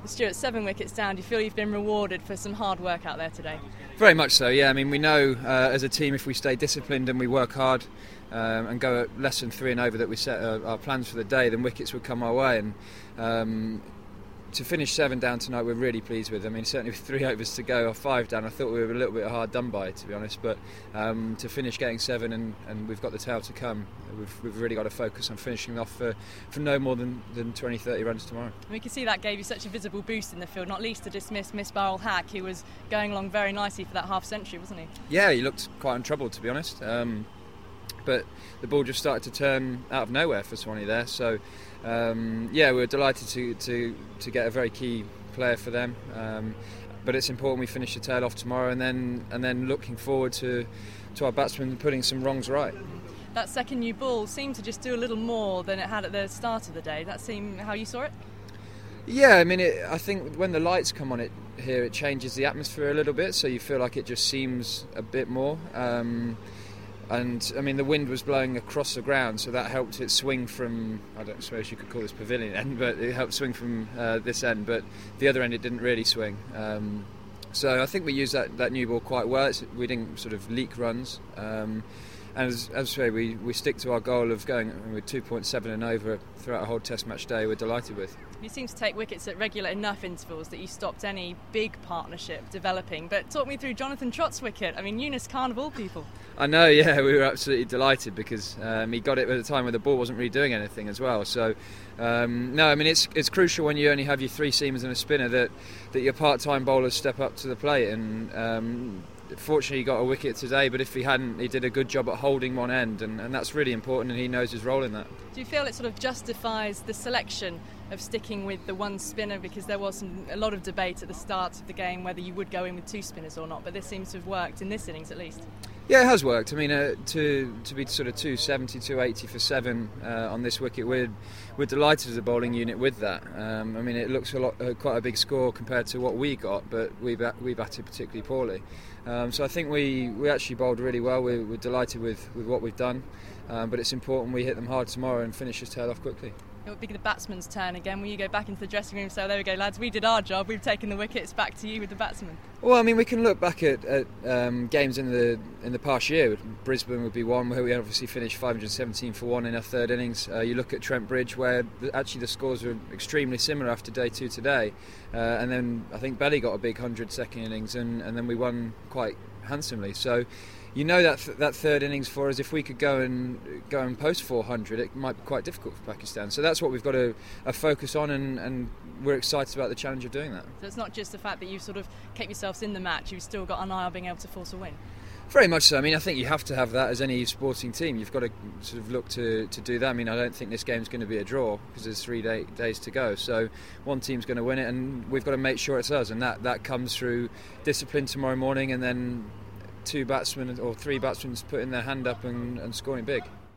Stuart, 7 wickets down. Do you feel you've been rewarded for some hard work out there today? Very much so, yeah. I mean, we know as a team if we stay disciplined and we work hard and go at less than 3 and over that we set our plans for the day, then wickets would come our way. And to finish 7 down tonight, we're really pleased with. I mean, certainly with 3 overs to go or 5 down, I thought we were a little bit hard done by, to be honest. But to finish getting 7 and we've got the tail to come, we've really got to focus on finishing off for no more than 20-30 runs tomorrow. And we can see that gave you such a visible boost in the field, not least to dismiss Misbah-ul Haq, who was going along very nicely for that half century, wasn't he? Yeah, he looked quite untroubled, to be honest. But the ball just started to turn out of nowhere for Swanee there. So, yeah, we were delighted to get a very key player for them. But it's important we finish the tail off tomorrow, and then looking forward to our batsmen putting some wrongs right. That second new ball seemed to just do a little more than it had at the start of the day. That seemed how you saw it? Yeah, I mean, I think when the lights come on it here, it changes the atmosphere a little bit, so you feel like it just seems a bit more. And I mean, the wind was blowing across the ground, so that helped it swing from, I don't suppose you could call this pavilion end, but it helped swing from this end, but the other end it didn't really swing. So I think we used that new ball quite well. We didn't sort of leak runs. And as I say, we stick to our goal of going with 2.7 and over throughout a whole Test match day. We're delighted with. You seem to take wickets at regular enough intervals that you stopped any big partnership developing. But talk me through Jonathan Trott's wicket. I mean, Yunus Khan of all people. I know, yeah, we were absolutely delighted because he got it at a time where the ball wasn't really doing anything as well. So, no, I mean, it's crucial when you only have your 3 seamers and a spinner that your part-time bowlers step up to the plate. And fortunately he got a wicket today, but if he hadn't, he did a good job at holding one end, and that's really important, and he knows his role in that. Do you feel it sort of justifies the selection of sticking with the one spinner, because there was a lot of debate at the start of the game whether you would go in with 2 spinners or not, but this seems to have worked in this innings at least? Yeah, it has worked. I mean, to be sort of 270, 280 for 7 on this wicket, we're delighted as a bowling unit with that. I mean, it looks quite a big score compared to what we got, but we batted particularly poorly. So I think we actually bowled really well. We're delighted with what we've done, but it's important we hit them hard tomorrow and finish this tail off quickly. It would be the batsman's turn again. Will you go back into the dressing room and say, there we go lads, we did our job, we've taken the wickets, back to you with the batsman? Well, I mean, we can look back at games in the past year. Brisbane would be one where we obviously finished 517 for 1 in our third innings. You look at Trent Bridge, where actually the scores were extremely similar after day 2 today, and then I think Belly got a big 100 second innings, and then we won quite handsomely. So you know that third innings for us, if we could go and post 400, it might be quite difficult for Pakistan. So that's what we've got to focus on, and we're excited about the challenge of doing that. So it's not just the fact that you've sort of kept yourselves in the match, you've still got an eye on being able to force a win? Very much so. I mean, I think you have to have that as any sporting team. You've got to sort of look to do that. I mean, I don't think this game's going to be a draw because there's 3 days to go. So one team's going to win it, and we've got to make sure it's us. And that comes through discipline tomorrow morning, and then 2 batsmen or 3 batsmen putting their hand up and scoring big.